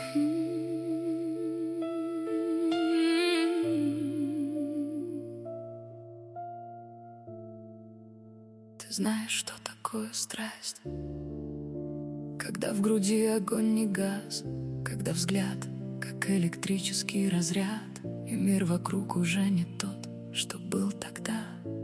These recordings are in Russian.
Ты знаешь, что такое страсть, когда в груди огонь не гас, когда взгляд, как электрический разряд, и мир вокруг уже не тот, что был тогда.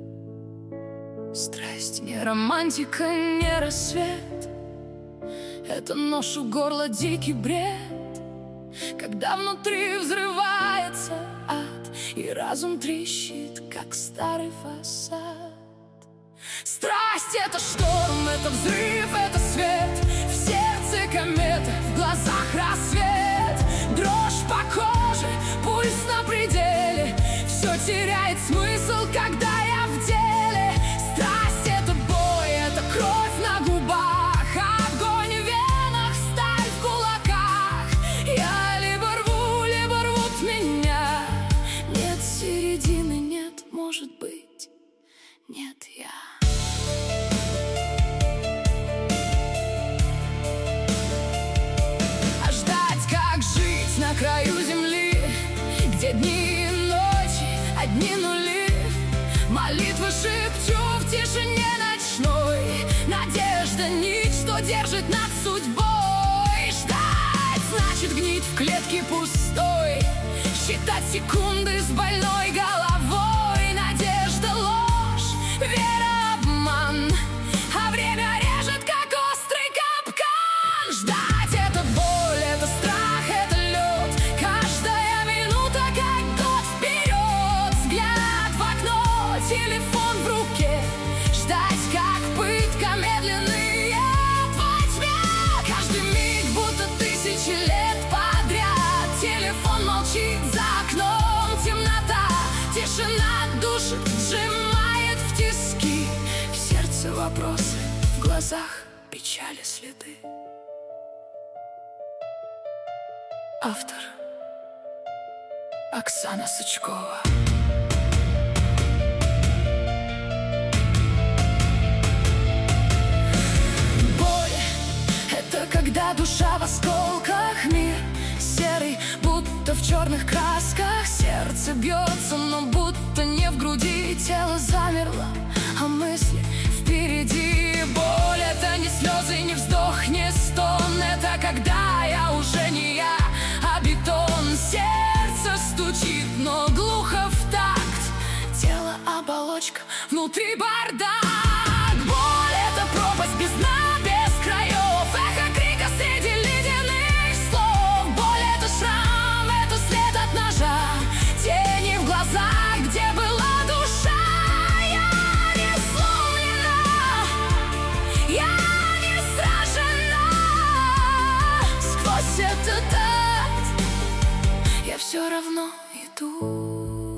Страсть не романтика, не рассвет, это нож у горла, дикий бред, когда внутри взрывается ад, и разум трещит, как старый фасад. Страсть — это шторм, это взрыв, это свет, в сердце комета, в глазах рассвет, дрожь по коже, пульс на пределе, все теряет смысл, когда я в деле. Страсть — это бой, это кровь на губах, огонь в венах, сталь в кулаках. Я либо рву, либо рвут меня. Нет середины, нет, может быть, нет я. А ждать, как жить на краю земли, где дни и ночи, одни нули. Молитвы шепчу в тишине ночной, надежда — нить, что держит над судьбой. Ждать значит гнить в клетке пустой, считать секунды с больной головой. Надежда — ложь, вера — обман, а время режет, как острый капкан. Ждать — это боль, это страх, это лед, каждая минута как год вперед. Взгляд в окно, телефон в руке, ждать как пытка, медленный ад во тьме. Каждый миг будто тысячи лет подряд. Телефон молчит, за окном темнота, тишина душит, сжимает в тиски. В сердце вопросы, в глазах печали следы. Автор — Оксана Сычкова. Боль — это когда душа в осколках, мир серый, будто в черных красках. Сердце бьется, но будто не в груди, тело замерло, а мысли впереди. Боль — это не слезы, не вздох, не стон, это когда я уже не я, а бетон. Сердце стучит, но глухо в такт, тело — оболочка, внутри бардак. Боль — это пропасть без дна, без краев, эхо крика среди ледяных слов. Боль — это шрам, это след от ножа, тени в глазах, где была душа. Я не сломлена, я не сражена. Сквозь этот ад я все равно иду.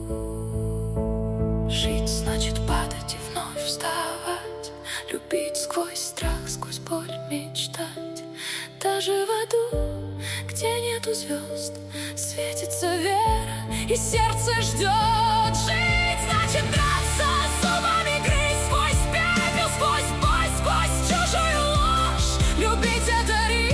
Жить значит падать и вновь вставать, любить сквозь страх, сквозь боль мечтать. Даже в аду, где нету звезд, светится вера, и сердце ждет. Жить значит драться, зубами грызть сквозь пепел, сквозь боль, сквозь чужую ложь. Любить — это риск,